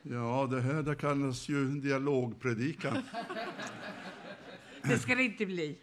Ja, det kallas ju dialogpredikan. Det ska det inte bli.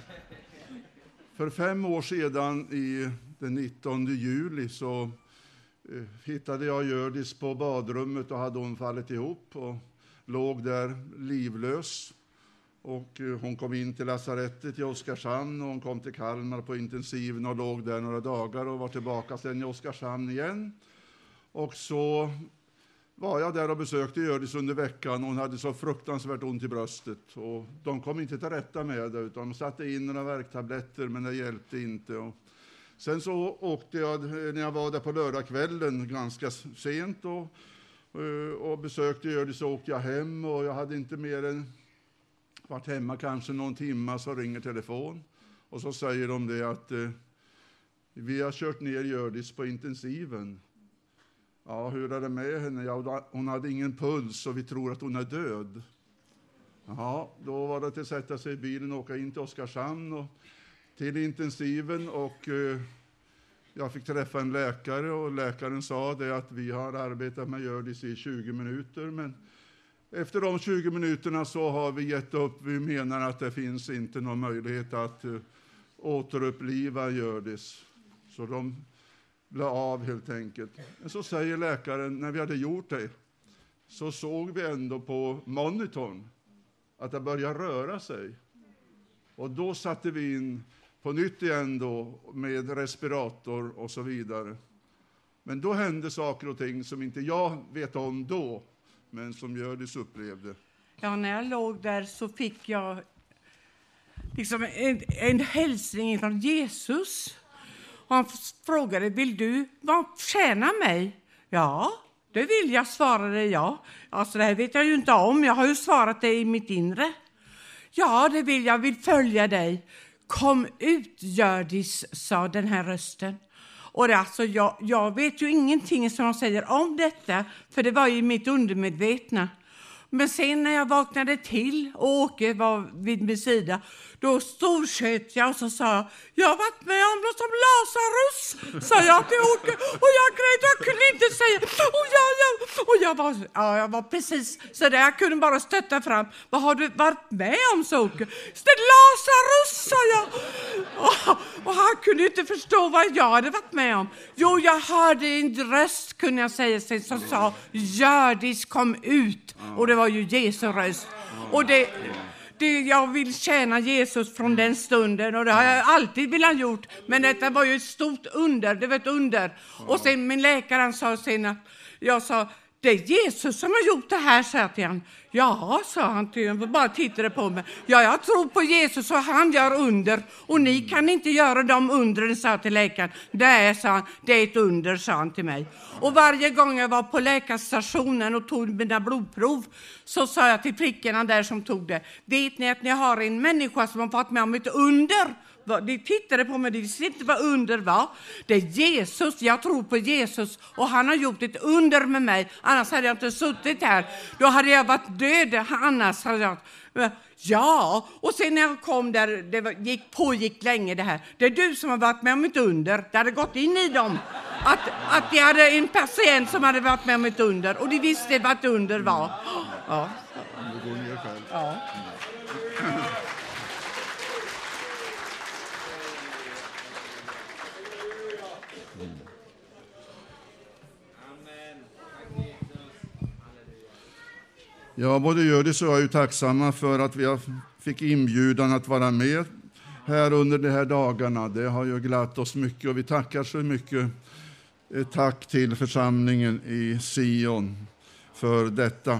För 5 år sedan, den 19 juli, så hittade jag Hjördis på badrummet och hade hon fallit ihop och låg där livlös. Och hon kom in till lasarettet i Oskarshamn och hon kom till Kalmar på intensiven och låg där några dagar och var tillbaka sen i Oskarshamn igen. Och så var jag där och besökte Hjördis under veckan. Hon hade så fruktansvärt ont i bröstet och de kom inte till rätta med det, utan de satte in några värktabletter, men det hjälpte inte. Och sen så åkte jag, när jag var där på lördagskvällen ganska sent och besökte Hjördis, så åkte jag hem och jag hade inte mer än varit hemma kanske någon timme, så ringer telefon och så säger de det att vi har kört ner Hjördis på intensiven. Ja, hur är det med henne? Ja, hon hade ingen puls och vi tror att hon är död. Ja, då var det till att sätta sig i bilen och åka in till Oskarshamn och till intensiven, och jag fick träffa en läkare och läkaren sa det att vi har arbetat med Hjördis i 20 minuter, men efter de 20 minuterna så har vi gett upp. Vi menar att det finns inte någon möjlighet att återuppliva Hjördis. Så de la av helt enkelt. Men så säger läkaren, när vi hade gjort det så såg vi ändå på monitorn att det började röra sig. Och då satte vi in på nytt igen då med respirator och så vidare. Men då hände saker och ting som inte jag vet om då, men som Hjördis upplevde. Ja, när jag låg där så fick jag liksom en hälsning från Jesus. Och han frågade, vill du tjäna mig? Ja, det vill jag, svarade jag. Alltså det här vet jag ju inte om, jag har ju svarat det i mitt inre. Ja, det vill vill följa dig. Kom ut, Hjördis, sa den här rösten. Och det, alltså, jag vet ju ingenting som de säger om detta, för det var ju mitt undermedvetna. Men sen när jag vaknade till och Åke var vid min sida, då storsköt jag och så sa jag har varit med om något som Lazarus, sa jag till Åke. Och jag grät, jag kunde inte säga. Och jag var precis så där, jag kunde bara stötta fram. Vad har du varit med om, så Åke? Lazarus, sa jag. Och han kunde inte förstå vad jag hade varit med om. Jo, jag hörde en röst, kunde jag säga sig, som sa Hjördis, kom ut. Och det var ju Jesu röst. Och jag vill tjäna Jesus från den stunden, och det har jag alltid velat gjort. Men detta var ju ett stort under, det var ett under. Och sen min läkare sa sen att jag sa, det är Jesus som har gjort det här, sa jag till han. Ja, sa han till honom, bara tittade på mig. Ja, jag tror på Jesus och han gör under. Och ni kan inte göra de undren, sa jag till läkaren. Det, sa han, det är ett under, sa han till mig. Och varje gång jag var på läkarstationen och tog mina blodprov, så sa jag till flickorna där som tog det. Vet ni att ni har en människa som har fått med om ett under? De tittade på mig, de visste inte vad under var. Det är Jesus, jag tror på Jesus. Och han har gjort ett under med mig. Annars hade jag inte suttit här. Då hade jag varit död, annars hade jag... Ja, och sen när jag kom där, det pågick länge det här. Det är du som har varit med om ett under. Det hade gått in i dem. Att de hade en patient som hade varit med om ett under. Och de visste vad ett under var. Ja. Ja. Ja, både Hjördis och jag är ju tacksamma för att vi fick inbjudan att vara med här under de här dagarna. Det har ju glatt oss mycket och vi tackar så mycket. Tack till församlingen i Sion för detta.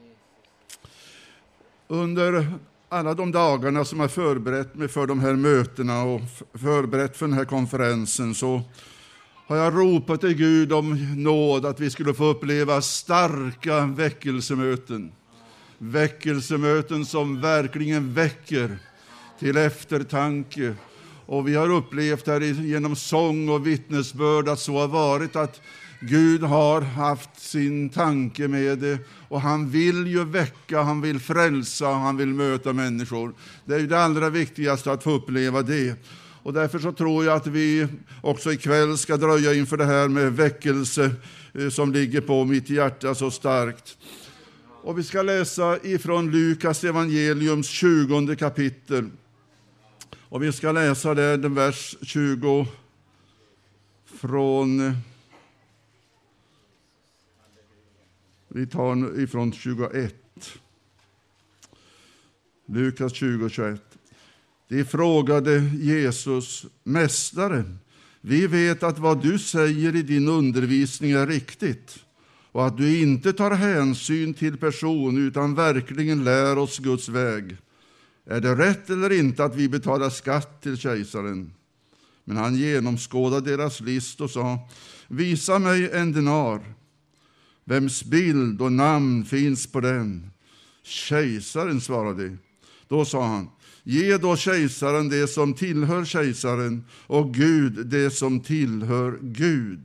Under alla de dagarna som jag förberett mig för de här mötena och förberett för den här konferensen, så har jag ropat till Gud om nåd att vi skulle få uppleva starka väckelsemöten. Väckelsemöten som verkligen väcker till eftertanke. Och vi har upplevt här genom sång och vittnesbörd att så har varit, att Gud har haft sin tanke med det. Och han vill ju väcka, han vill frälsa, han vill möta människor. Det är ju det allra viktigaste, att få uppleva det. Och därför så tror jag att vi också ikväll ska dröja inför det här med väckelse som ligger på mitt hjärta så starkt. Och vi ska läsa ifrån Lukas evangeliums 20 kapitel. Och vi ska läsa där den vers 20 från... Vi tar ifrån 21. Lukas 20:21. De frågade Jesus: Mästare, vi vet att vad du säger i din undervisning är riktigt och att du inte tar hänsyn till person utan verkligen lär oss Guds väg. Är det rätt eller inte att vi betalar skatt till kejsaren? Men han genomskådade deras list och sa: Visa mig en denar. Vems bild och namn finns på den? Kejsaren, svarade. Då sa han: Ge då kejsaren det som tillhör kejsaren och Gud det som tillhör Gud.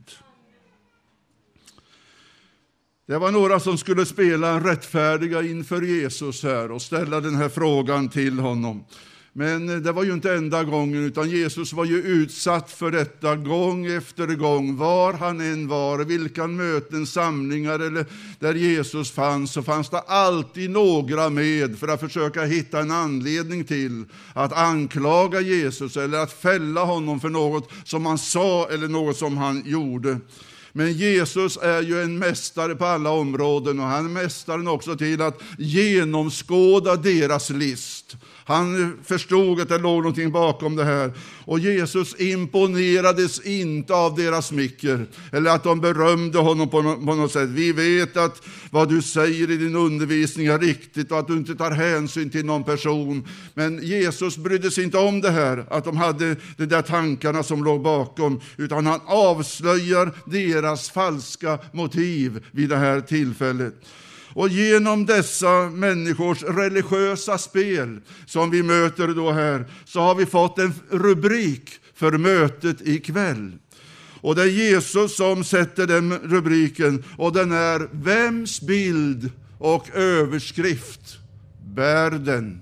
Det var några som skulle spela rättfärdiga inför Jesus här och ställa den här frågan till honom. Men det var ju inte enda gången, utan Jesus var ju utsatt för detta gång efter gång. Var han än var, vilka möten, samlingar eller där Jesus fanns, så fanns det alltid några med för att försöka hitta en anledning till att anklaga Jesus eller att fälla honom för något som han sa eller något som han gjorde. Men Jesus är ju en mästare på alla områden, och han är mästaren också till att genomskåda deras list. Han förstod att det låg någonting bakom det här. Och Jesus imponerades inte av deras smicker eller att de berömde honom på något sätt. Vi vet att vad du säger i din undervisning är riktigt och att du inte tar hänsyn till någon person. Men Jesus brydde sig inte om det här, att de hade de där tankarna som låg bakom, utan han avslöjar deras falska motiv vid det här tillfället. Och genom dessa människors religiösa spel som vi möter då här, så har vi fått en rubrik för mötet ikväll. Och det är Jesus som sätter den rubriken, och den är: Vems bild och överskrift bär den?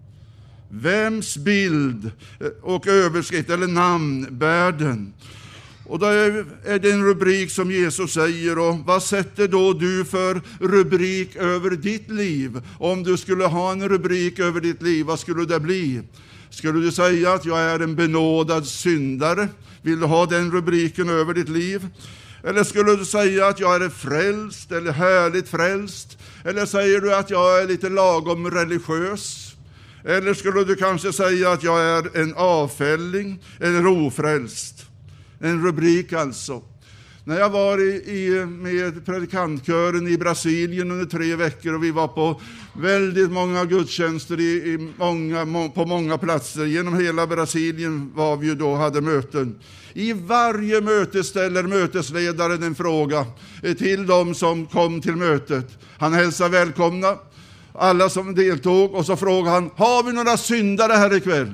Vems bild och överskrift eller namn bär den? Och då är det en rubrik som Jesus säger. Och vad sätter då du för rubrik över ditt liv? Om du skulle ha en rubrik över ditt liv, vad skulle det bli? Skulle du säga att jag är en benådad syndare? Vill du ha den rubriken över ditt liv? Eller skulle du säga att jag är frälst eller härligt frälst? Eller säger du att jag är lite lagom religiös? Eller skulle du kanske säga att jag är en avfälling eller ofrälst? En rubrik alltså. När jag var med predikantkören i Brasilien under 3 veckor, och vi var på väldigt många gudstjänster på många platser. Genom hela Brasilien var vi ju då, hade möten. I varje möte ställer mötesledaren en fråga till de som kom till mötet. Han hälsar välkomna alla som deltog, och så frågar han: Har vi några syndare här ikväll?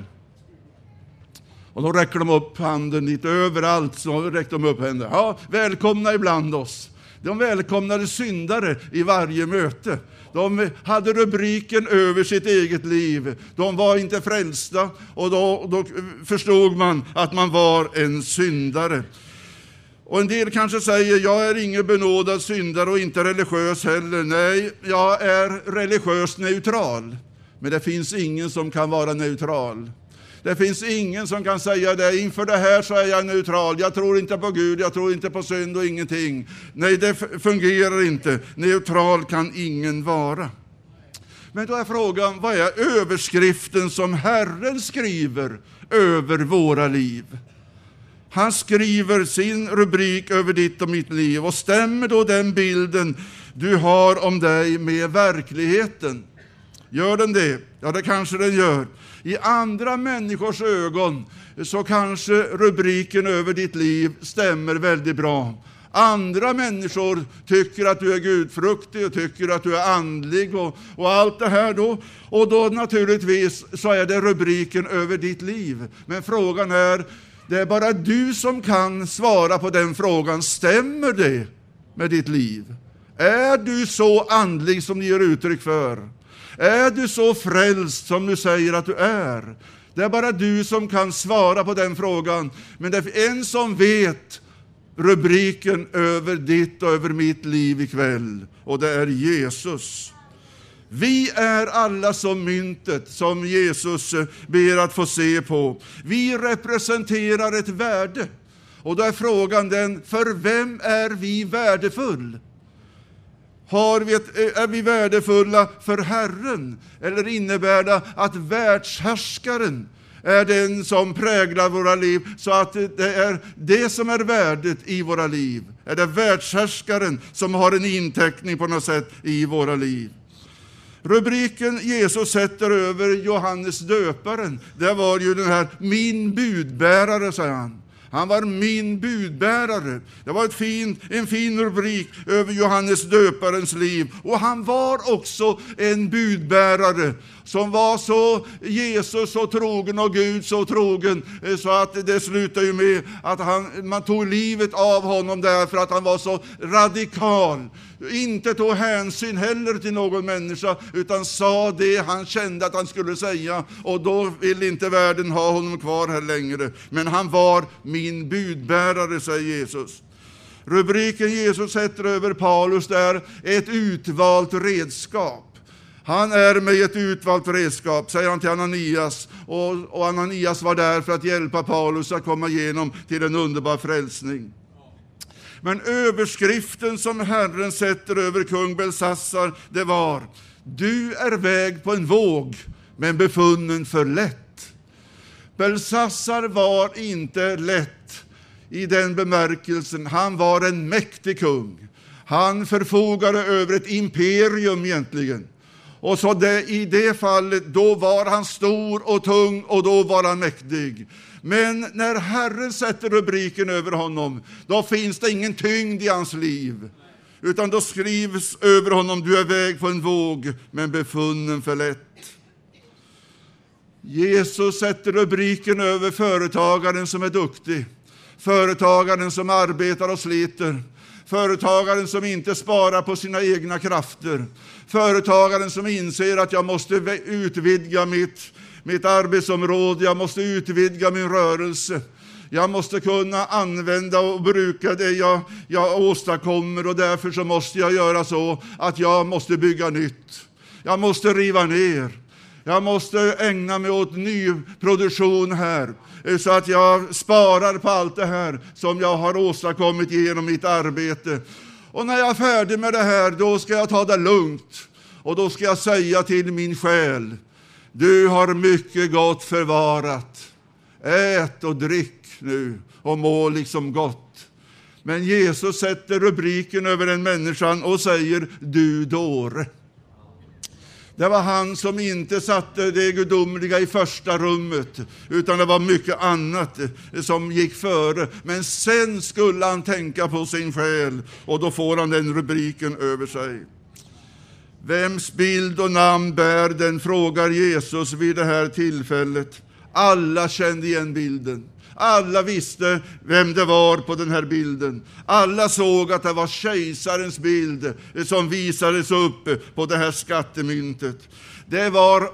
Och då räcker de upp handen lite överallt, så räcker de upp handen. Ja, välkomna ibland oss. De välkomnade syndare i varje möte. De hade rubriken över sitt eget liv. De var inte frälsta, och då förstod man att man var en syndare. Och en del kanske säger: jag är ingen benådad syndare och inte religiös heller. Nej, jag är religiöst neutral. Men det finns ingen som kan vara neutral. Det finns ingen som kan säga det: inför det här så är jag neutral. Jag tror inte på Gud, jag tror inte på synd och ingenting. Nej, det fungerar inte. Neutral kan ingen vara. Men då är frågan: vad är överskriften som Herren skriver över våra liv? Han skriver sin rubrik över ditt och mitt liv. Och stämmer då den bilden du har om dig med verkligheten? Gör den det? Ja, det kanske den gör. I andra människors ögon så kanske rubriken över ditt liv stämmer väldigt bra. Andra människor tycker att du är gudfruktig och tycker att du är andlig och allt det här då. Och då naturligtvis så är det rubriken över ditt liv. Men frågan är, det är bara du som kan svara på den frågan: stämmer det med ditt liv? Är du så andlig som ni ger uttryck för? Är du så frälst som du säger att du är? Det är bara du som kan svara på den frågan. Men det är en som vet rubriken över ditt och över mitt liv ikväll. Och det är Jesus. Vi är alla som myntet som Jesus ber att få se på. Vi representerar ett värde. Och då är frågan den, för vem är vi värdefull? Är vi värdefulla för Herren? Eller innebär det att världshärskaren är den som präglar våra liv, så att det är det som är värdet i våra liv? Är det världshärskaren som har en inteckning på något sätt i våra liv? Rubriken Jesus sätter över Johannes döparen, det var ju den här min budbärare, säger han. Han var min budbärare. Det var en fin rubrik över Johannes döparens liv. Och han var också en budbärare som var så Jesus så trogen och Gud så trogen, så att det slutade ju med att man tog livet av honom därför att han var så radikal. Inte tog hänsyn heller till någon människa, utan sa det han kände att han skulle säga. Och då vill inte världen ha honom kvar här längre. Men han var min budbärare, säger Jesus. Rubriken Jesus sätter över Paulus där, ett utvalt redskap. Han är med ett utvalt redskap, säger han till Ananias. Och Ananias var där för att hjälpa Paulus att komma igenom till en underbar frälsning. Men överskriften som Herren sätter över kung Belsassar, det var: du är väg på en våg, men befunnen för lätt. Belsassar var inte lätt i den bemärkelsen. Han var en mäktig kung. Han förfogade över ett imperium egentligen. Och så i det fallet, då var han stor och tung och då var han mäktig. Men när Herren sätter rubriken över honom, då finns det ingen tyngd i hans liv. Utan då skrivs över honom: du är väg på en våg, men befunnen för lätt. Jesus sätter rubriken över företagaren som är duktig. Företagaren som arbetar och sliter. Företagaren som inte sparar på sina egna krafter. Företagaren som inser att jag måste utvidga mitt arbetsområde. Jag måste utvidga min rörelse. Jag måste kunna använda och bruka det jag åstadkommer. Och därför så måste jag göra så att jag måste bygga nytt. Jag måste riva ner. Jag måste ägna mig åt ny produktion här. Så att jag sparar på allt det här som jag har åstadkommit genom mitt arbete. Och när jag är färdig med det här, då ska jag ta det lugnt. Och då ska jag säga till min själ: du har mycket gott förvarat. Ät och drick nu och må liksom gott. Men Jesus sätter rubriken över en människan och säger: du dåre. Det var han som inte satte det gudomliga i första rummet, utan det var mycket annat som gick före. Men sen skulle han tänka på sin själ, och då får han den rubriken över sig. Vems bild och namn bär den, frågar Jesus vid det här tillfället. Alla kände igen bilden. Alla visste vem det var på den här bilden. Alla såg att det var kejsarens bild som visades upp på det här skattemyntet. Det var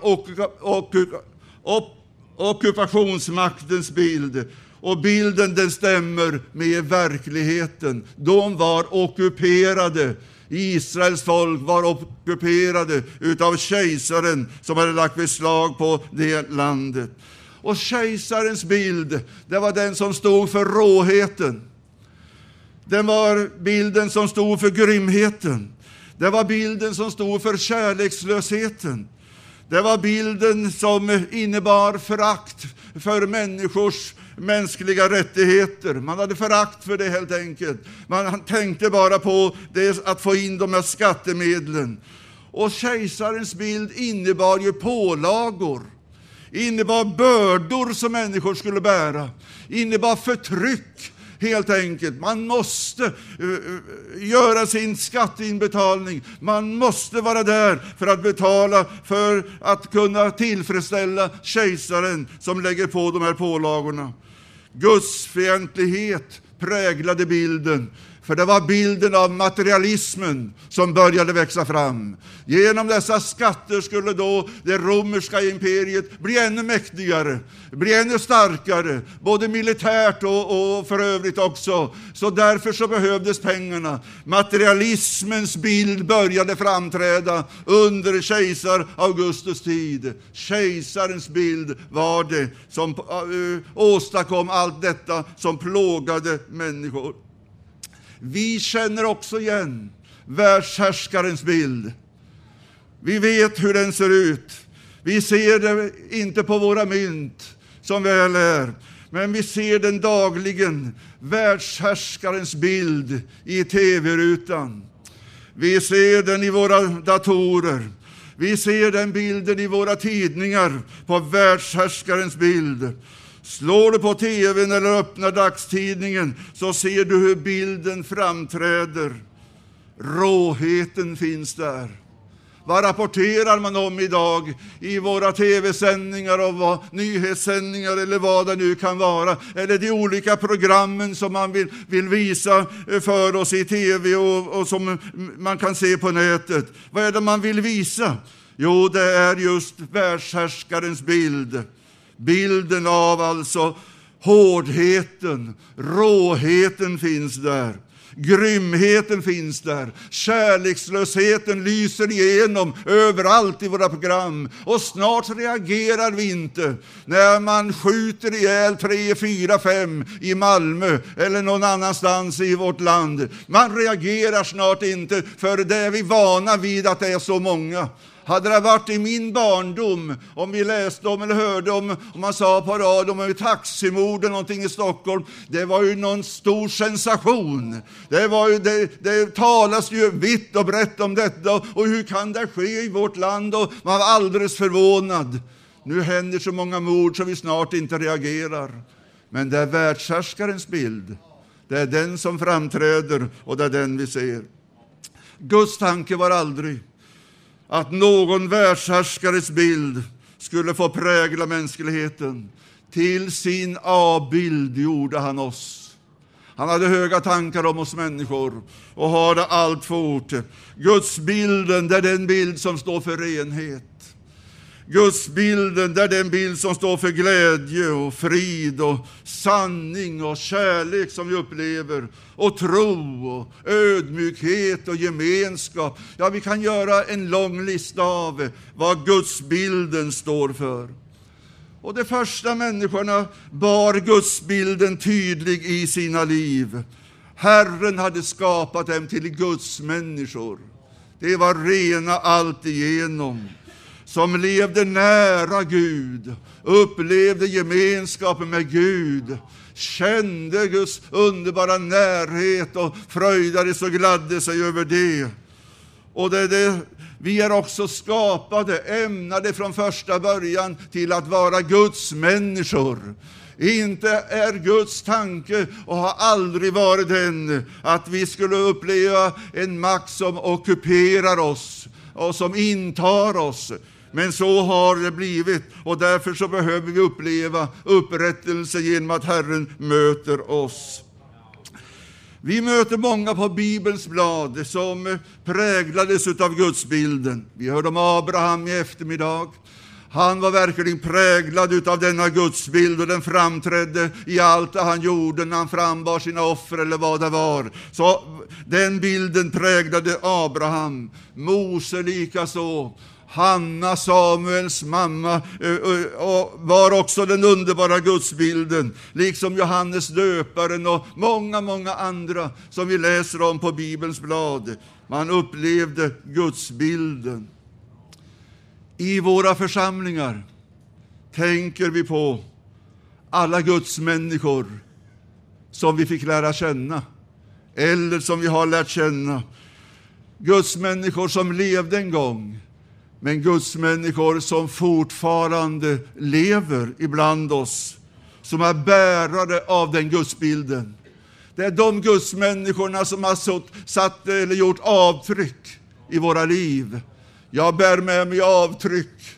ockupationsmaktens bild. Och bilden, den stämmer med verkligheten. De var ockuperade. Israels folk var ockuperade utav kejsaren som hade lagt beslag på det landet. Och kejsarens bild, det var den som stod för råheten. Den var bilden som stod för grymheten. Det var bilden som stod för kärlekslösheten. Det var bilden som innebar förakt för människors mänskliga rättigheter. Man hade förakt för det helt enkelt. Man tänkte bara på det, att få in de här skattemedlen. Och kejsarens bild innebar ju pålagor. Innebar bördor som människor skulle bära. Innebar förtryck helt enkelt. Man måste göra sin skatteinbetalning. Man måste vara där för att betala, för att kunna tillfredsställa kejsaren som lägger på de här pålagorna. Gudsfientlighet präglade bilden. För det var bilden av materialismen som började växa fram. Genom dessa skatter skulle då det romerska imperiet bli ännu mäktigare, bli ännu starkare, både militärt och för övrigt också. Så därför så behövdes pengarna. Materialismens bild började framträda under kejsar Augustus tid. Kejsarens bild var det som åstadkom allt detta som plågade människor. Vi känner också igen världshärskarens bild. Vi vet hur den ser ut. Vi ser det inte på våra mynt som väl är, men vi ser den dagligen, världshärskarens bild i tv-rutan. Vi ser den i våra datorer. Vi ser den bilden i våra tidningar på världshärskarens bild. Slår du på tvn eller öppnar dagstidningen så ser du hur bilden framträder. Råheten finns där. Vad rapporterar man om idag i våra tv-sändningar och nyhetssändningar eller vad det nu kan vara? Eller de olika programmen som man vill visa för oss i tv och som man kan se på nätet. Vad är det man vill visa? Jo, det är just världshärskarens bild. Bilden av alltså hårdheten, råheten finns där. Grymheten finns där. Kärlekslösheten lyser igenom överallt i våra program. Och snart reagerar vi inte när man skjuter ihjäl 3, 4, 5 i Malmö eller någon annanstans i vårt land. Man reagerar snart inte, för det är vi vana vid att det är så många. Hade det varit i min barndom, om vi läste om eller hörde om man sa på radio om taximord eller någonting i Stockholm, det var ju någon stor sensation. Det talas ju vitt och brett om detta, och hur kan det ske i vårt land, och man var alldeles förvånad. Nu händer så många mord så vi snart inte reagerar. Men det är världshärskarens bild. Det är den som framträder och det är den vi ser. Guds tanke var aldrig att någon världshärskares bild skulle få prägla mänskligheten. Till sin avbild gjorde han oss. Han hade höga tankar om oss människor och har det allt fort. Guds bilden, det är den bild som står för renhet. Guds bilden, det är den bild som står för glädje och frid och sanning och kärlek som vi upplever. Och tro och ödmjukhet och gemenskap. Ja, vi kan göra en lång lista av vad Guds bilden står för. Och de första människorna bar Guds bilden tydlig i sina liv. Herren hade skapat dem till Guds människor. Det var rena allt igenom. Som levde nära Gud, upplevde gemenskapen med Gud, kände Guds underbara närhet och fröjdades och gladde sig över det. Och vi är också skapade, ämnade från första början till att vara Guds människor. Inte är Guds tanke och har aldrig varit den att vi skulle uppleva en makt som ockuperar oss och som intar oss. Men så har det blivit, och därför så behöver vi uppleva upprättelse genom att Herren möter oss. Vi möter många på Bibelns blad som präglades av Gudsbilden. Vi hörde om Abraham i eftermiddag. Han var verkligen präglad av denna Gudsbild, och den framträdde i allt det han gjorde när han frambar sina offer eller vad det var. Så den bilden präglade Abraham. Mose likaså. Hanna, Samuels mamma, var också den underbara Gudsbilden, liksom Johannes döparen och många, många andra som vi läser om på Bibelns blad. Man upplevde Gudsbilden. I våra församlingar tänker vi på alla Guds människor som vi fick lära känna, eller som vi har lärt känna. Guds människor som levde en gång, men Guds människor som fortfarande lever ibland oss, som är bärare av den Gudsbilden. Det är de Guds människorna som har satt eller gjort avtryck i våra liv. Jag bär med mig avtryck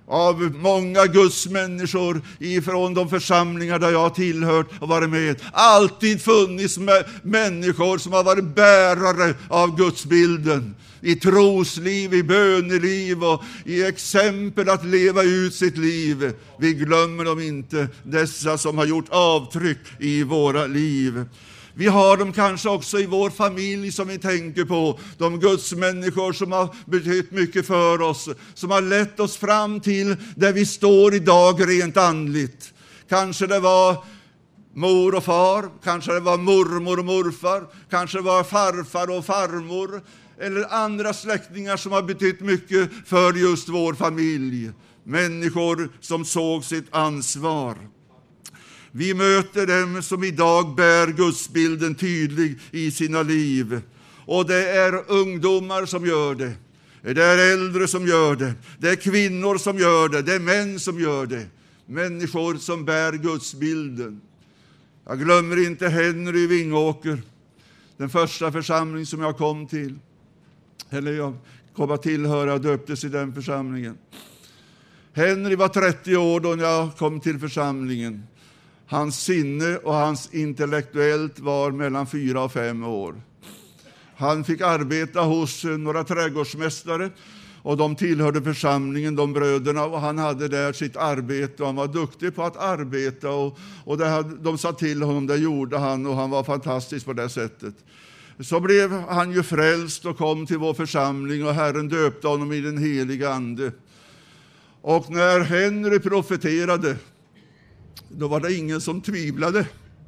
av många Guds människor ifrån de församlingar där jag har tillhört och varit med, alltid funnits människor som har varit bärare av Guds bilden. I trosliv, i böneliv och i exempel att leva ut sitt liv. Vi glömmer dem inte, dessa som har gjort avtryck i våra liv. Vi har dem kanske också i vår familj som vi tänker på. De Guds människor som har betytt mycket för oss. Som har lett oss fram till där vi står idag rent andligt. Kanske det var mor och far. Kanske det var mormor och morfar. Kanske det var farfar och farmor. Eller andra släktingar som har betytt mycket för just vår familj. Människor som såg sitt ansvar. Vi möter dem som idag bär gudsbilden tydlig i sina liv. Och det är ungdomar som gör det. Det är äldre som gör det. Det är kvinnor som gör det. Det är män som gör det. Människor som bär gudsbilden. Jag glömmer inte Henry Vingåker. Den första församling som jag kom till. Eller jag kom att tillhöra och döptes i den församlingen. Henry var 30 år då jag kom till församlingen. Hans sinne och hans intellektuellt var mellan 4 och 5 år. Han fick arbeta hos några trädgårdsmästare och de tillhörde församlingen, de bröderna, och han hade där sitt arbete och han var duktig på att arbeta och de sa till honom, det gjorde han och han var fantastisk på det sättet. Så blev han ju frälst och kom till vår församling och Herren döpte honom i den heliga ande. Och när Henry profeterade, då var det ingen som tvivlade.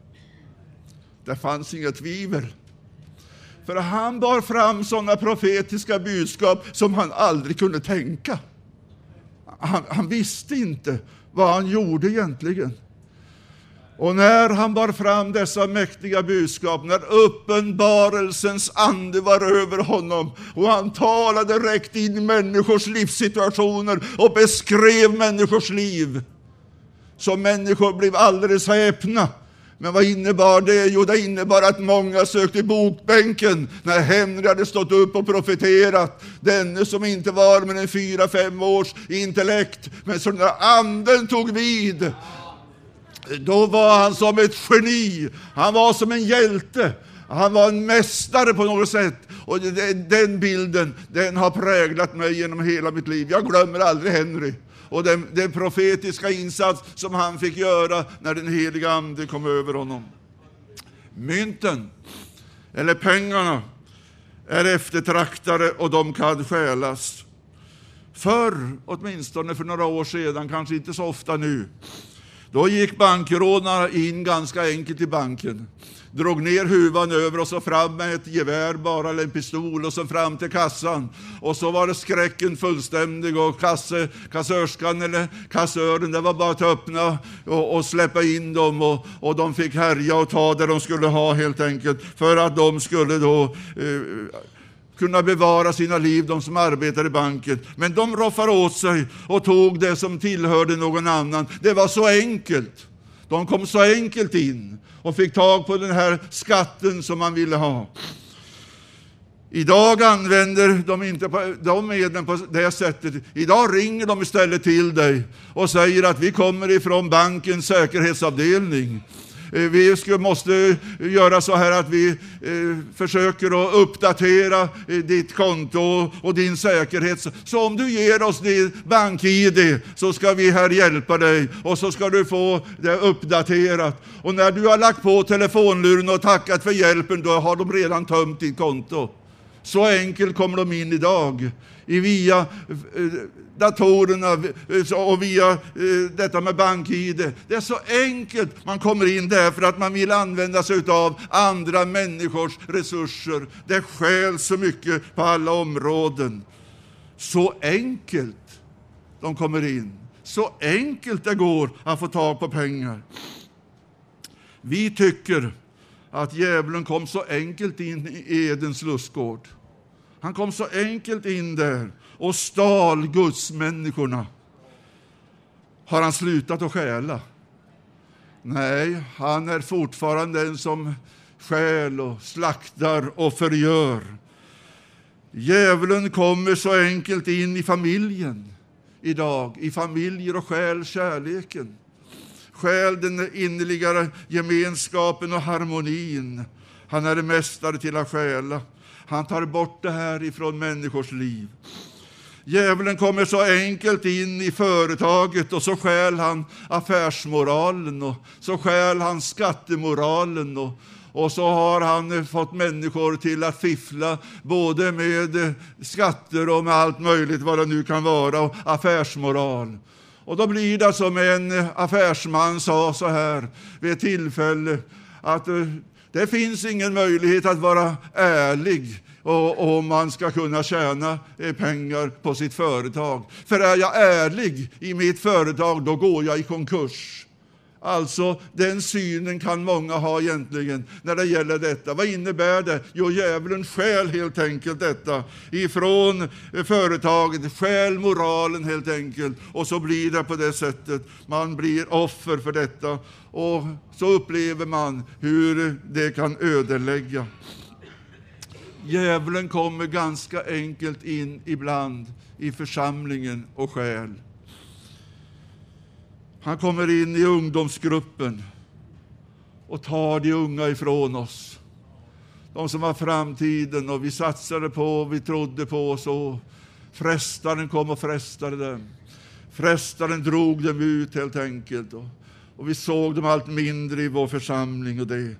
Det fanns inga tvivel. För han bar fram sådana profetiska budskap som han aldrig kunde tänka. Han visste inte vad han gjorde egentligen. Och när han bar fram dessa mäktiga budskap, när uppenbarelsens ande var över honom och han talade direkt in i människors livssituationer och beskrev människors liv, så människor blev alldeles häpna. Men vad innebar det? Jo, det innebar att många sökte bokbänken när Henry hade stått upp och profeterat. Denne som inte var med en 4-5 års intellekt, men så när anden tog vid, då var han som ett geni. Han var som en hjälte. Han var en mästare på något sätt. Och den bilden, den har präglat mig genom hela mitt liv. Jag glömmer aldrig Henry. Och den profetiska insats som han fick göra när den heliga ande kom över honom. Mynten, eller pengarna, är eftertraktade och de kan stjälas. Förr, åtminstone för några år sedan, kanske inte så ofta nu, då gick bankrånarna in ganska enkelt i banken. Drog ner huvan över och så fram med ett gevär bara, eller en pistol, och så fram till kassan. Och så var det skräcken fullständig och kassörskan eller kassören, det var bara att öppna och släppa in dem och de fick härja och ta det de skulle ha helt enkelt. För att de skulle då kunna bevara sina liv, de som arbetade i banken. Men de roffade åt sig och tog det som tillhörde någon annan. Det var så enkelt. De kom så enkelt in och fick tag på den här skatten som man ville ha. Idag använder de inte de medlen på det sättet. Idag ringer de istället till dig och säger att vi kommer ifrån bankens säkerhetsavdelning. Vi måste göra så här att vi försöker att uppdatera ditt konto och din säkerhet. Så om du ger oss ditt bank-ID så ska vi här hjälpa dig och så ska du få det uppdaterat. Och när du har lagt på telefonluren och tackat för hjälpen, då har de redan tömt ditt konto. Så enkelt kommer de in idag. Via datorerna och via detta med bank-ID. Det är så enkelt man kommer in därför att man vill använda sig av andra människors resurser. Det skäl så mycket på alla områden. Så enkelt de kommer in. Så enkelt det går att få tag på pengar. Vi tycker att djävulen kom så enkelt in i Edens lustgård. Han kom så enkelt in där och stal Guds människorna. Har han slutat att stjäla? Nej, han är fortfarande den som stjäl och slaktar och förgör. Djävulen kommer så enkelt in i familjen, idag i familjer och stjäl kärleken. Stjäl den innerligare gemenskapen och harmonin. Han är mästare till att stjäla. Han tar bort det här ifrån människors liv. Djävulen kommer så enkelt in i företaget och så stjäl han affärsmoralen och så stjäl han skattemoralen och så har han fått människor till att fiffla både med skatter och med allt möjligt vad det nu kan vara och affärsmoral. Och då blir det som en affärsman sa så här vid ett tillfälle att det finns ingen möjlighet att vara ärlig och om man ska kunna tjäna pengar på sitt företag. För är jag ärlig i mitt företag, då går jag i konkurs. Alltså, den synen kan många ha egentligen när det gäller detta. Vad innebär det? Jo, djävulen stjäl helt enkelt detta ifrån företaget, stjäl moralen helt enkelt. Och så blir det på det sättet. Man blir offer för detta. Och så upplever man hur det kan ödelägga. Djävulen kommer ganska enkelt in ibland i församlingen och stjäl. Han kommer in i ungdomsgruppen och tar de unga ifrån oss. De som har framtiden och vi satsade på och vi trodde på och så. Frestaren kom och frestade dem. Frestaren drog dem ut helt enkelt. Och vi såg dem allt mindre i vår församling och det.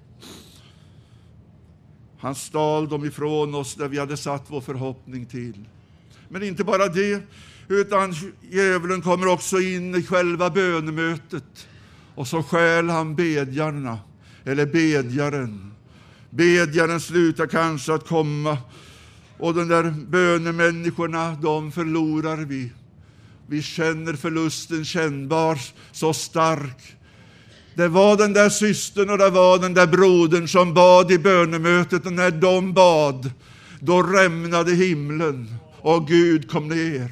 Han stal dem ifrån oss där vi hade satt vår förhoppning till. Men inte bara det, utan djävulen kommer också in i själva bönemötet. Och så stjäl han bedjarna, eller bedjaren. Bedjaren slutar kanske att komma. Och de där bönemänniskorna, de förlorar vi. Vi känner förlusten kännbar, så stark. Det var den där systern och det var den där brodern som bad i bönemötet. Och när de bad, då rämnade himlen och Gud kom ner.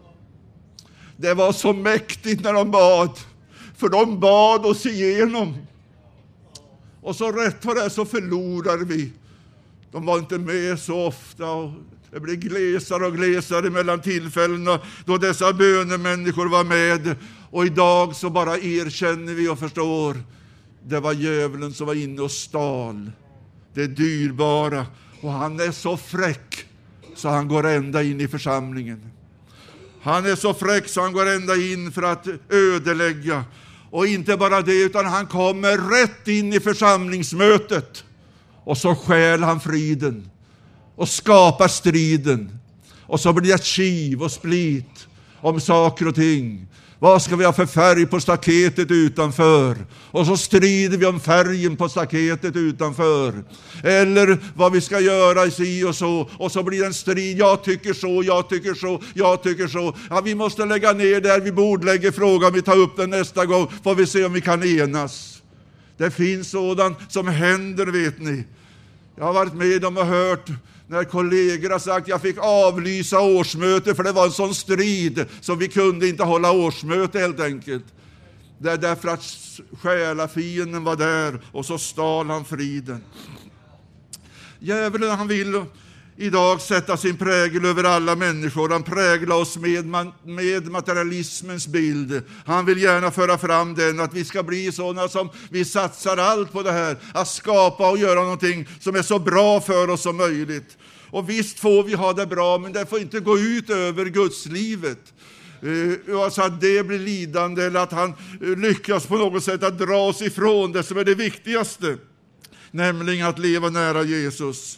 Det var så mäktigt när de bad, för de bad oss igenom. Och så rätt för det så förlorar vi. De var inte med så ofta och det blev glesare och glesare mellan tillfällena då dessa bönemänniskor var med. Och idag så bara erkänner vi och förstår, det var djävulen som var inne och stal det dyrbara. Och han är så fräck så han går ända in i församlingen. Han är så fräck så han går ända in för att ödelägga. Och inte bara det, utan han kommer rätt in i församlingsmötet. Och så stjäl han friden och skapar striden. Och så blir det kiv och split om saker och ting. Vad ska vi ha för färg på staketet utanför? Och så strider vi om färgen på staketet utanför. Eller vad vi ska göra i si och så. Och så blir det en strid. Jag tycker så, jag tycker så, jag tycker så. Ja, vi måste lägga ner där vi bordlägger frågan. Vi tar upp den nästa gång. Får vi se om vi kan enas. Det finns sådant som händer, vet ni. Jag har varit med om och hört när kollegor har sagt jag fick avlysa årsmöte för det var en sån strid så vi kunde inte hålla årsmöte helt enkelt. Det är därför att själafienden var där och så stal han friden. Djävulen, han vill idag sätta sin prägel över alla människor. Han präglar oss med materialismens bild. Han vill gärna föra fram den, att vi ska bli sådana som vi satsar allt på det här. Att skapa och göra någonting som är så bra för oss som möjligt. Och visst får vi ha det bra, men det får inte gå ut över gudslivet. Så att det blir lidande eller att han lyckas på något sätt att dra oss ifrån det som är det viktigaste. Nämligen att leva nära Jesus.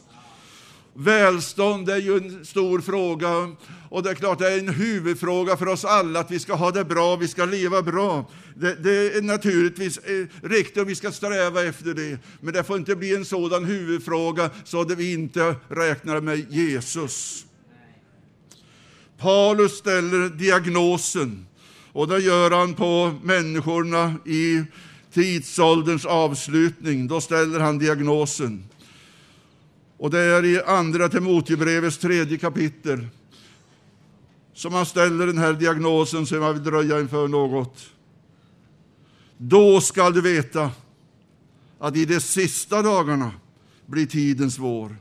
Välstånd är ju en stor fråga och det är klart det är en huvudfråga för oss alla att vi ska ha det bra, vi ska leva bra. Det är naturligtvis riktigt och vi ska sträva efter det. Men det får inte bli en sådan huvudfråga så att vi inte räknar med Jesus. Paulus ställer diagnosen och det gör han på människorna i tidsålderns avslutning. Då ställer han diagnosen. Och det är i andra Timotebrevets 3:e kapitel som han ställer den här diagnosen som jag vill dröja inför något. Då skall du veta att i de sista dagarna blir tiden svår.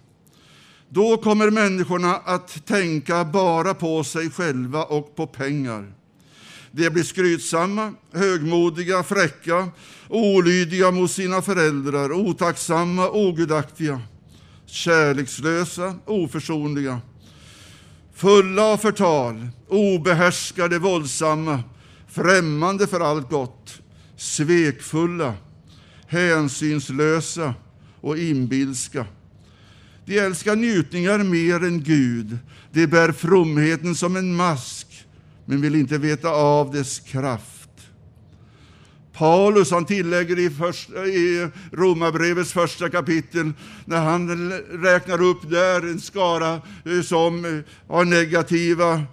Då kommer människorna att tänka bara på sig själva och på pengar. De blir skrytsamma, högmodiga, fräcka, olydiga mot sina föräldrar, otacksamma, ogudaktiga, kärlekslösa, oförsonliga, fulla av förtal, obehärskade, våldsamma, främmande för allt gott, svekfulla, hänsynslösa och inbilska. De älskar njutningar mer än Gud. De bär fromheten som en mask, men vill inte veta av dess kraft. Paulus, han tillägger i Romarbrevets första kapitel, när han räknar upp där en skara som har negativa,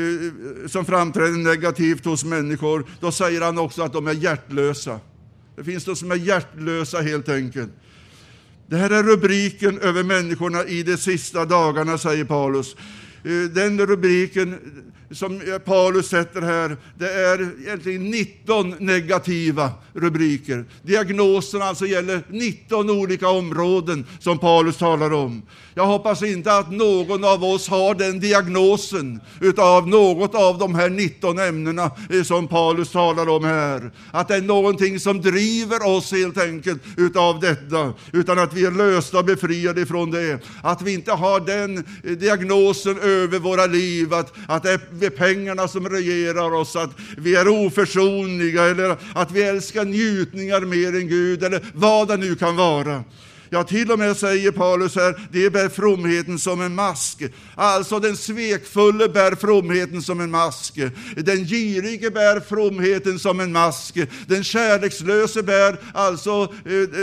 som framträder negativt hos människor, då säger han också att de är hjärtlösa. Det finns de som är hjärtlösa helt enkelt. Det här är rubriken över människorna i de sista dagarna, säger Paulus. Den rubriken som Paulus sätter här, det är egentligen 19 negativa rubriker. Diagnosen alltså gäller 19 olika områden som Paulus talar om. Jag hoppas inte att någon av oss har den diagnosen utav något av de här 19 ämnena som Paulus talar om här. Att det är någonting som driver oss helt enkelt utav detta, utan att vi är lösta och befriade ifrån det. Att vi inte har den diagnosen över våra liv, att det är pengarna som regerar oss, att vi är oförsonliga eller att vi älskar njutningar mer än Gud eller vad det nu kan vara. Ja, till och med säger Paulus här, det bär fromheten som en mask. Alltså den svekfulle bär fromheten som en mask. Den girige bär fromheten som en mask. Den kärlekslöse bär alltså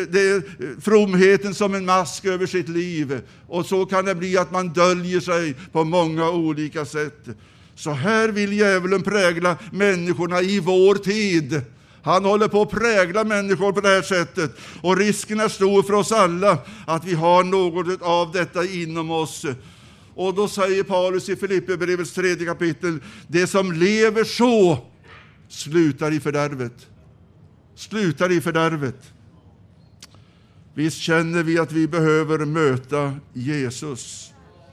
fromheten som en mask över sitt liv. Och så kan det bli att man döljer sig på många olika sätt. Så här vill djävulen prägla människorna i vår tid. Han håller på att prägla människor på det här sättet. Och risken är stor för oss alla att vi har något av detta inom oss. Och då säger Paulus i Filipperbrevets 3 kapitel, det som lever så slutar i fördärvet. Slutar i fördärvet. Visst känner vi att vi behöver möta Jesus.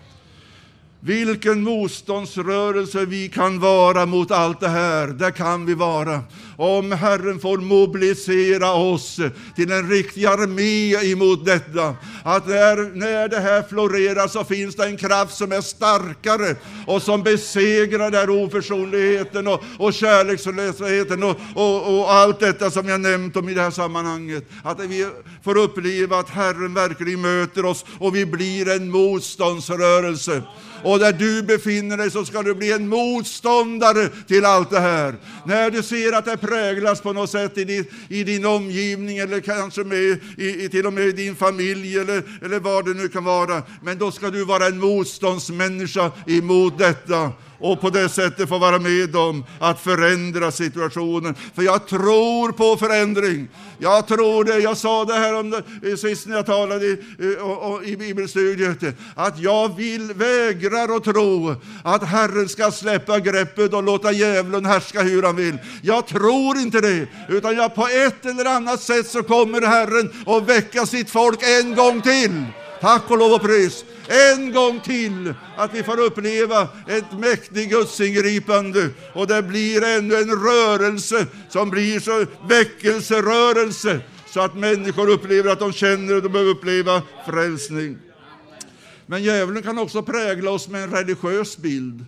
Vilken motståndsrörelse vi kan vara mot allt det här, det kan vi vara. Om Herren får mobilisera oss till en riktig armé emot detta. Att när det här florerar så finns det en kraft som är starkare och som besegrar den oförsonligheten och kärlekslösheten och allt detta som jag nämnt om i det här sammanhanget. Att vi får uppleva att Herren verkligen möter oss och vi blir en motståndsrörelse. Och där du befinner dig så ska du bli en motståndare till allt det här. När du ser att det präglas på något sätt i din omgivning eller kanske till och med i din familj eller vad det nu kan vara. Men då ska du vara en motståndsmänniska emot detta. Och på det sättet få vara med om att förändra situationen. För jag tror på förändring. Jag tror det. Jag sa det här om det sist när jag talade i bibelstudiet. Att jag vägrar att tro att Herren ska släppa greppet och låta djävulen härska hur han vill. Jag tror inte det. Utan på ett eller annat sätt så kommer Herren att väcka sitt folk en gång till. Tack och lov och pris. En gång till att vi får uppleva ett mäktigt gudsingripande och det blir ännu en rörelse som blir så väckelserörelse så att människor upplever att de känner att de behöver uppleva frälsning. Men djävulen kan också prägla oss med en religiös bild.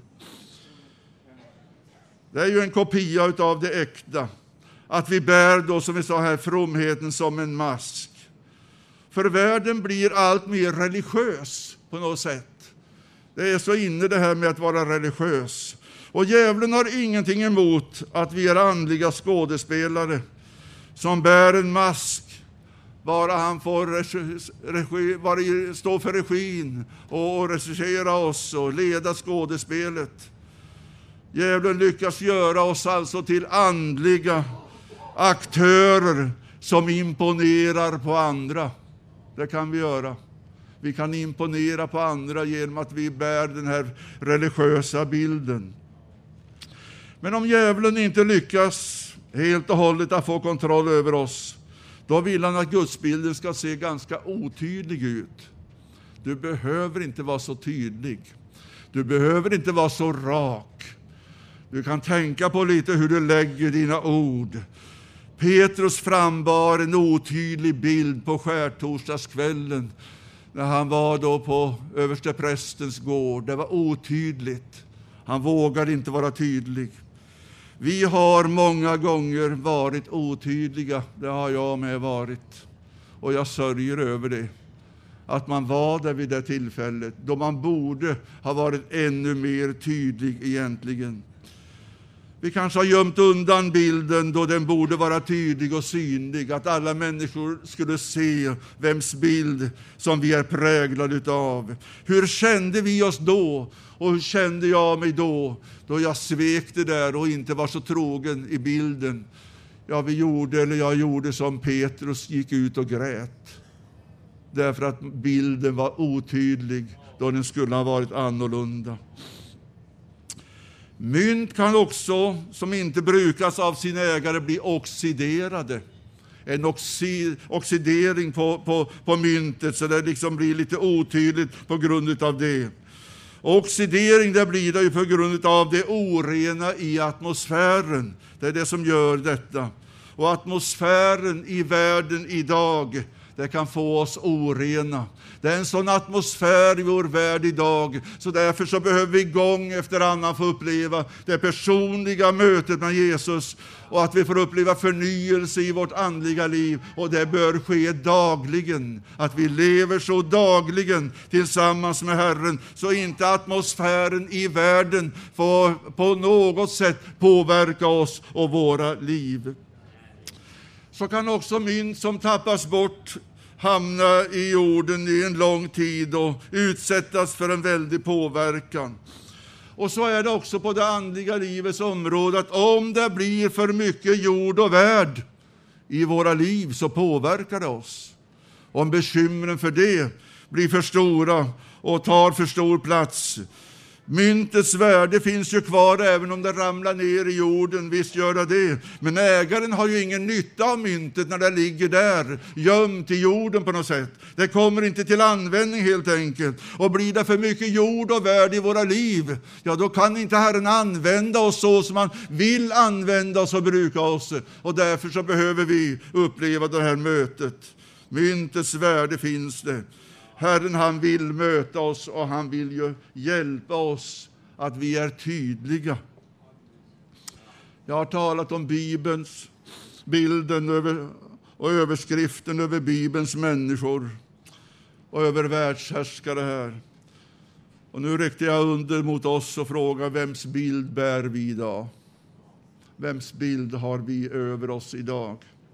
Det är ju en kopia av det äkta. Att vi bär då, som vi sa här, fromheten som en mask. För världen blir allt mer religiös på något sätt. Det är så inne det här med att vara religiös. Och djävulen har ingenting emot att vi är andliga skådespelare som bär en mask. Bara han får stå för regin och regissera oss och leda skådespelet. Djävulen lyckas göra oss alltså till andliga aktörer som imponerar på andra. Det kan vi göra. Vi kan imponera på andra genom att vi bär den här religiösa bilden. Men om djävulen inte lyckas helt och hållet att få kontroll över oss, då vill han att gudsbilden ska se ganska otydlig ut. Du behöver inte vara så tydlig. Du behöver inte vara så rak. Du kan tänka på lite hur du lägger dina ord. Petrus frambar en otydlig bild på skärtorsdagskvällen när han var då på översteprästens gård. Det var otydligt. Han vågade inte vara tydlig. Vi har många gånger varit otydliga. Det har jag med varit. Och jag sörjer över det. Att man var där vid det tillfället då man borde ha varit ännu mer tydlig egentligen. Vi kanske har gömt undan bilden då den borde vara tydlig och synlig. Att alla människor skulle se vems bild som vi är präglade av. Hur kände vi oss då? Och hur kände jag mig då jag svek det där och inte var så trogen i bilden? Ja, jag gjorde som Petrus, gick ut och grät. Därför att bilden var otydlig då den skulle ha varit annorlunda. Mynt kan också, som inte brukas av sin ägare, bli oxiderade. En oxidering på myntet, så det liksom blir lite otydligt på grund av det. Oxidering, det blir det ju på grund av det orena i atmosfären. Det är det som gör detta. Och atmosfären i världen idag, det kan få oss orena. Det är en sån atmosfär i vår värld idag, så därför så behöver vi gång efter annan få uppleva det personliga mötet med Jesus, och att vi får uppleva förnyelse i vårt andliga liv, och det bör ske dagligen. Att vi lever så dagligen tillsammans med Herren, så inte atmosfären i världen får på något sätt påverka oss och våra liv. Så kan också mynt som tappas bort hamna i jorden i en lång tid och utsättas för en väldig påverkan. Och så är det också på det andliga livets område, att om det blir för mycket jord och värld i våra liv så påverkar det oss. Om bekymren för det blir för stora och tar för stor plats. Myntets värde finns ju kvar även om det ramlar ner i jorden, visst gör det. Men ägaren har ju ingen nytta av myntet när det ligger där, gömt i jorden på något sätt. Det kommer inte till användning helt enkelt. Och blir det för mycket jord och värde i våra liv, ja då kan inte Herren använda oss så som han vill använda oss och bruka oss. Och därför så behöver vi uppleva det här mötet. Myntets värde finns det. Herren, han vill möta oss och han vill ju hjälpa oss att vi är tydliga. Jag har talat om Bibelns bilden och överskriften över Bibelns människor och över världshärskare här. Och nu riktar jag under mot oss och frågar, vems bild bär vi idag? Vems bild har vi över oss idag?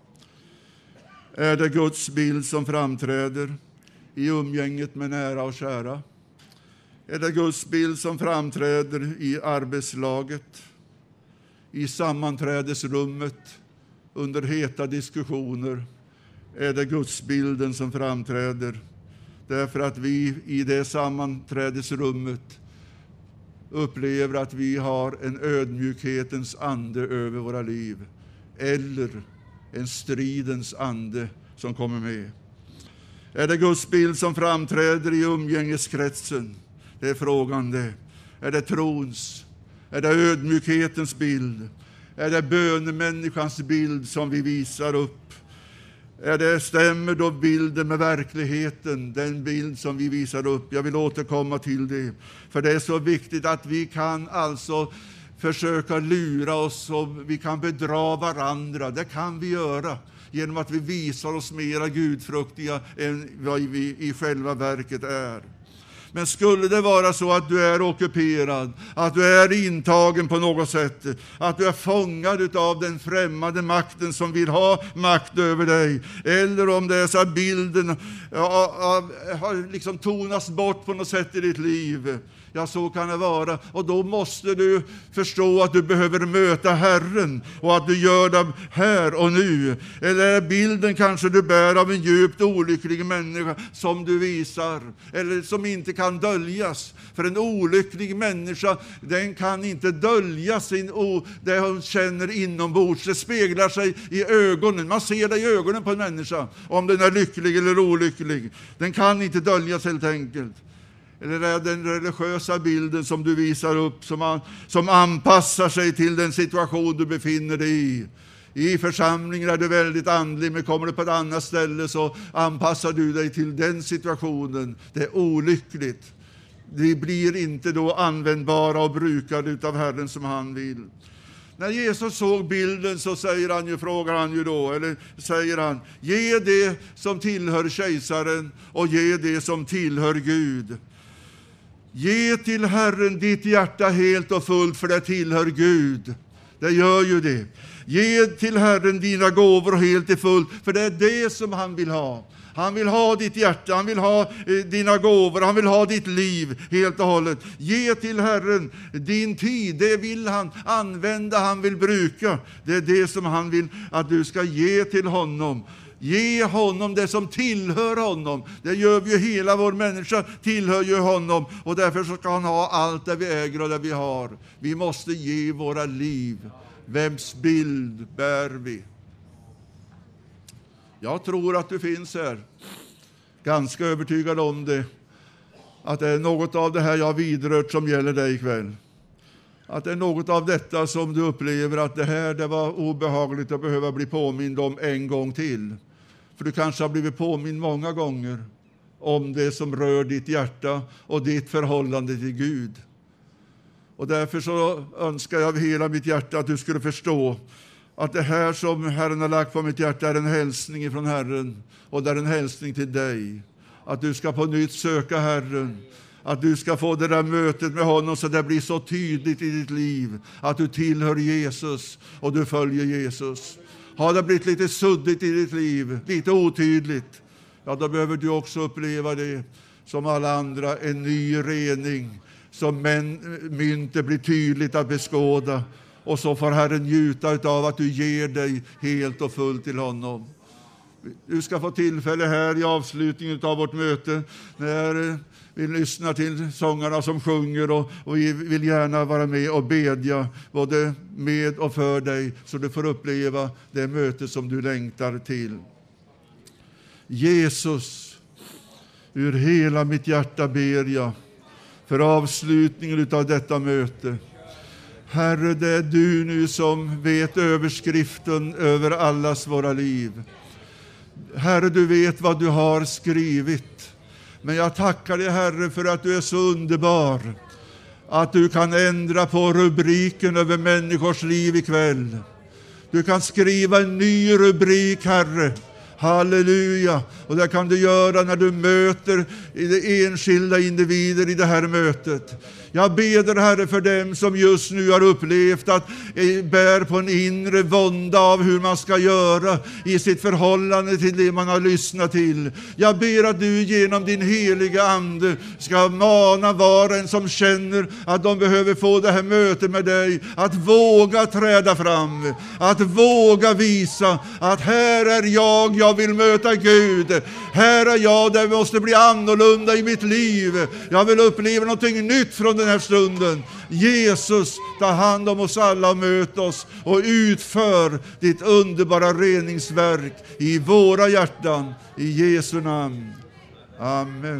Är det Guds bild som framträder i umgänget med nära och kära? Är det Guds bild som framträder i arbetslaget, i sammanträdesrummet, under heta diskussioner? Är det Guds bilden som framträder? Därför att vi i det sammanträdesrummet upplever att vi har en ödmjukhetens ande över våra liv, eller en stridens ande som kommer med. Är det Guds bild som framträder i umgängeskretsen? Det är frågan det. Är det trons? Är det ödmjukhetens bild? Är det bönemänniskans bild som vi visar upp? Stämmer då bilden med verkligheten, den bild som vi visar upp? Jag vill återkomma till det. För det är så viktigt att vi kan alltså försöka lura oss och vi kan bedra varandra. Det kan vi göra genom att vi visar oss mera gudfruktiga än vad vi i själva verket är. Men skulle det vara så att du är ockuperad, att du är intagen på något sätt, att du är fångad av den främmande makten som vill ha makt över dig, eller om det är så att bilden har liksom tonats bort på något sätt i ditt liv, ja, så kan det vara. Och då måste du förstå att du behöver möta Herren och att du gör det här och nu. Eller är bilden kanske du bär av en djupt olycklig människa som du visar, eller som inte kan döljas. För en olycklig människa, den kan inte dölja det hon känner inombords. Det speglar sig i ögonen. Man ser det i ögonen på en människa, om den är lycklig eller olycklig. Den kan inte döljas helt enkelt. Eller är det den religiösa bilden som du visar upp som anpassar sig till den situation du befinner dig i? I församlingen är du väldigt andlig, men kommer du på ett annat ställe så anpassar du dig till den situationen. Det är olyckligt. Vi blir inte då användbara och brukade utav Herren som han vill. När Jesus såg bilden så frågar han ju då, eller säger han, ge det som tillhör kejsaren och ge det som tillhör Gud. Ge till Herren ditt hjärta helt och fullt, för det tillhör Gud. Det gör ju det. Ge till Herren dina gåvor helt och fullt, för det är det som han vill ha. Han vill ha ditt hjärta, han vill ha dina gåvor, han vill ha ditt liv helt och hållet. Ge till Herren din tid, det vill han använda, han vill bruka. Det är det som han vill att du ska ge till honom. Ge honom det som tillhör honom. Det gör vi ju, hela vår människa tillhör ju honom. Och därför så ska han ha allt det vi äger och det vi har. Vi måste ge våra liv. Vems bild bär vi? Jag tror att du finns här. Ganska övertygad om det. Att det är något av det här jag vidrört som gäller dig ikväll. Att det är något av detta som du upplever att det var obehagligt att behöva bli påmind om en gång till. För du kanske har blivit påmind många gånger om det som rör ditt hjärta och ditt förhållande till Gud. Och därför så önskar jag av hela mitt hjärta att du skulle förstå att det här som Herren har lagt på mitt hjärta är en hälsning från Herren. Och det är en hälsning till dig. Att du ska på nytt söka Herren. Att du ska få det där mötet med honom så det blir så tydligt i ditt liv. Att du tillhör Jesus och du följer Jesus. Har det blivit lite suddigt i ditt liv, lite otydligt, ja då behöver du också uppleva det som alla andra, en ny rening. Som myntet blir tydligt att beskåda. Och så får Herren njuta av att du ger dig helt och fullt till honom. Du ska få tillfälle här i avslutningen av vårt möte när vi lyssnar till sångarna som sjunger och vi vill gärna vara med och bedja både med och för dig så du får uppleva det möte som du längtar till. Jesus, ur hela mitt hjärta ber jag för avslutningen av detta möte. Herre, det är du nu som vet överskriften över allas våra liv. Herre, du vet vad du har skrivit. Men jag tackar dig, Herre, för att du är så underbar. Att du kan ändra på rubriken över människors liv ikväll. Du kan skriva en ny rubrik, Herre. Halleluja! Och det kan du göra när du möter enskilda individer i det här mötet. Jag ber, Herre, för dem som just nu har upplevt att bär på en inre vånda av hur man ska göra i sitt förhållande till det man har lyssnat till. Jag ber att du genom din heliga ande ska mana var en som känner att de behöver få det här mötet med dig, att våga träda fram, att våga visa att här är jag vill möta Gud. Här är jag, det måste bli annorlunda i mitt liv. Jag vill uppleva någonting nytt från den här stunden. Jesus, ta hand om oss alla och möt oss och utför ditt underbara reningsverk i våra hjärtan. I Jesu namn. Amen.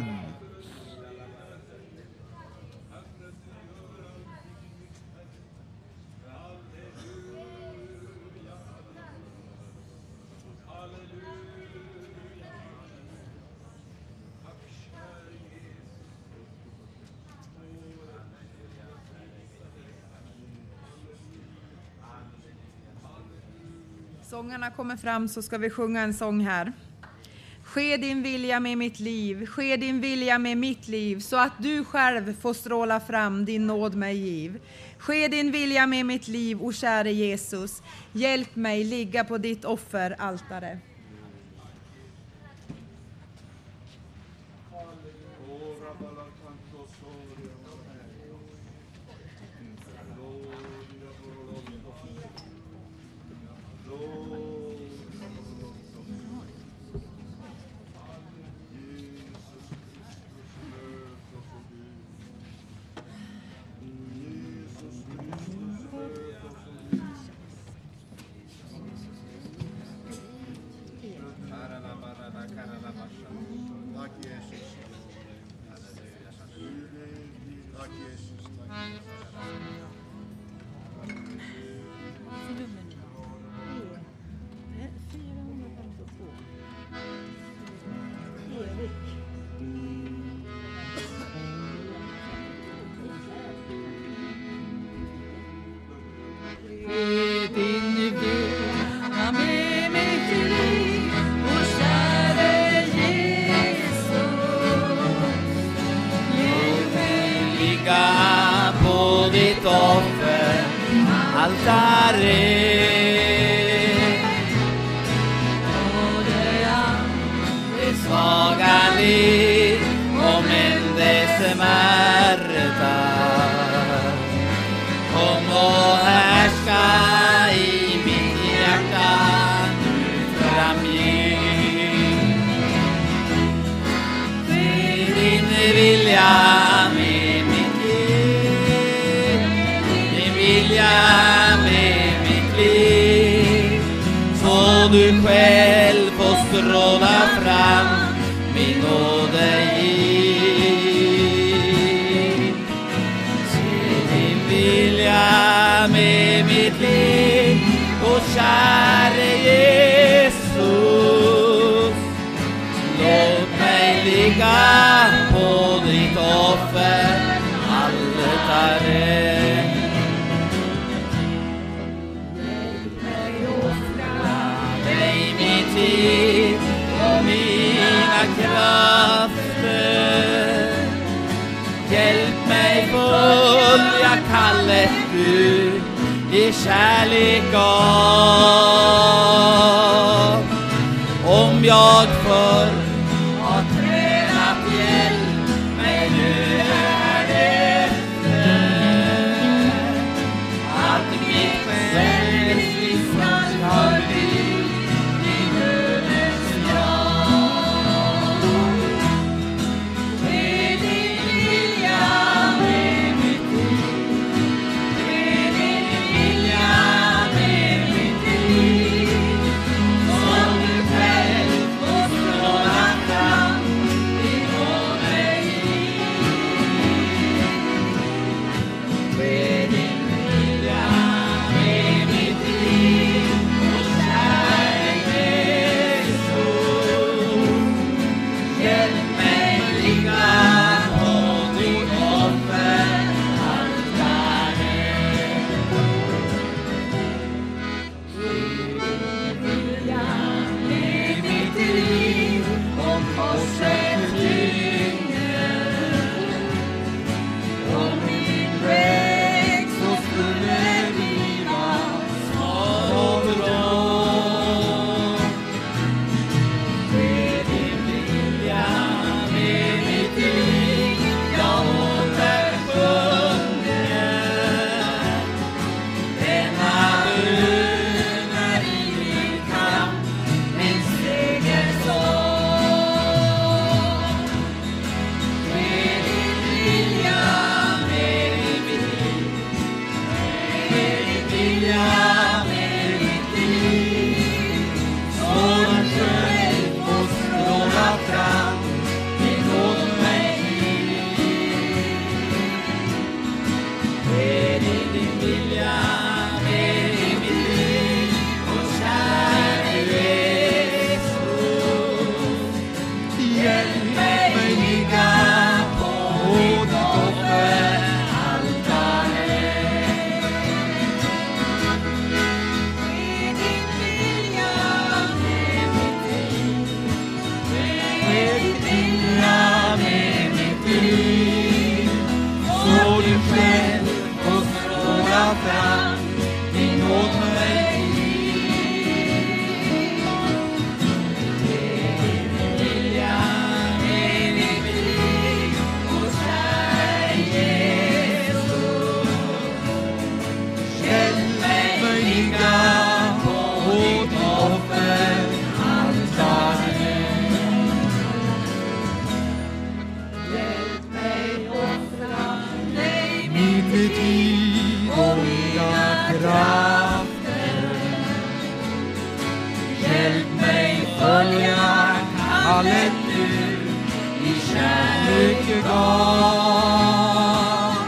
Sångarna kommer fram så ska vi sjunga en sång här. Ske din vilja med mitt liv, ske din vilja med mitt liv, så att du själv får stråla fram, din nåd mig giv. Ske din vilja med mitt liv, o käre Jesus, hjälp mig ligga på ditt offeraltare. Tack Jesus, tack. På ditt offer, altare. Och det aldrig svaga liv, om än dess smärta. Kom och härska i mitt hjärta nu framgick. Ske din vilja med mitt liv, så du själv får stråla fram min nåde giv. Se din vilja med mitt liv, och käre Jesus, låt mig ligga på ditt offer, altare. Och mina krafter, hjälp mig följa kallet du i kärlek av. Om jag förr har tränat, hjälp mig nu härefter, att mitt själsliv ska bli kallet du i kärlek gav.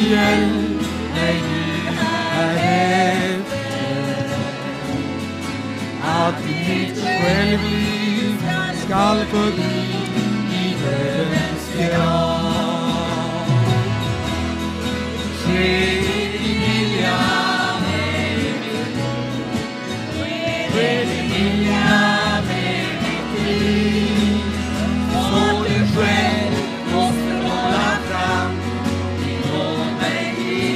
hjälp mig nu härefter, att mitt självliv skall förbli i dödens grav. Ske din vilja med mitt liv, ske din vilja med mitt liv, så du själv måste hålla fram din nåd mig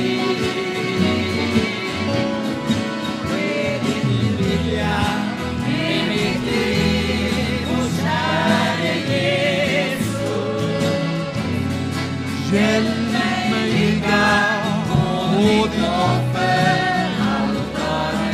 hit. Ske din vilja med mitt liv, och käre Jesus, hjälp mig ligga på ditt offeraltare.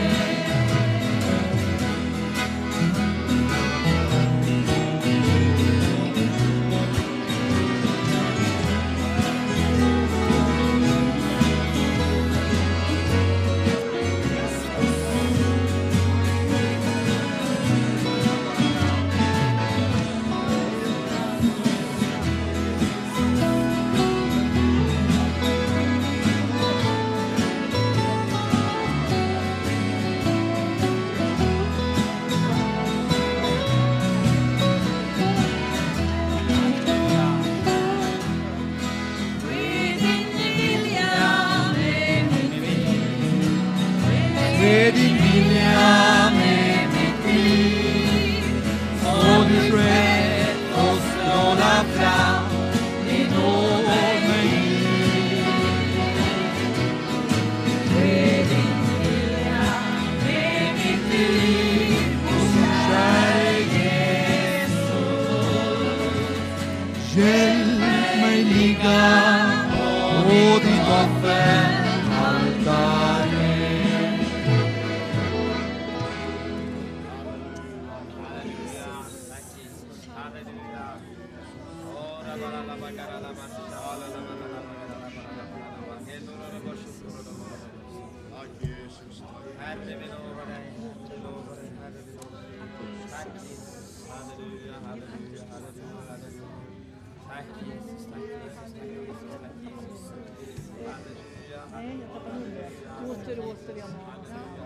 Ske din vilja med mitt liv, så du själv får stråla fram din nåd mig hit. Ske din vilja med mitt liv, och käre Jesus, hjälp mig ligga på ditt offeraltare. Åter, jag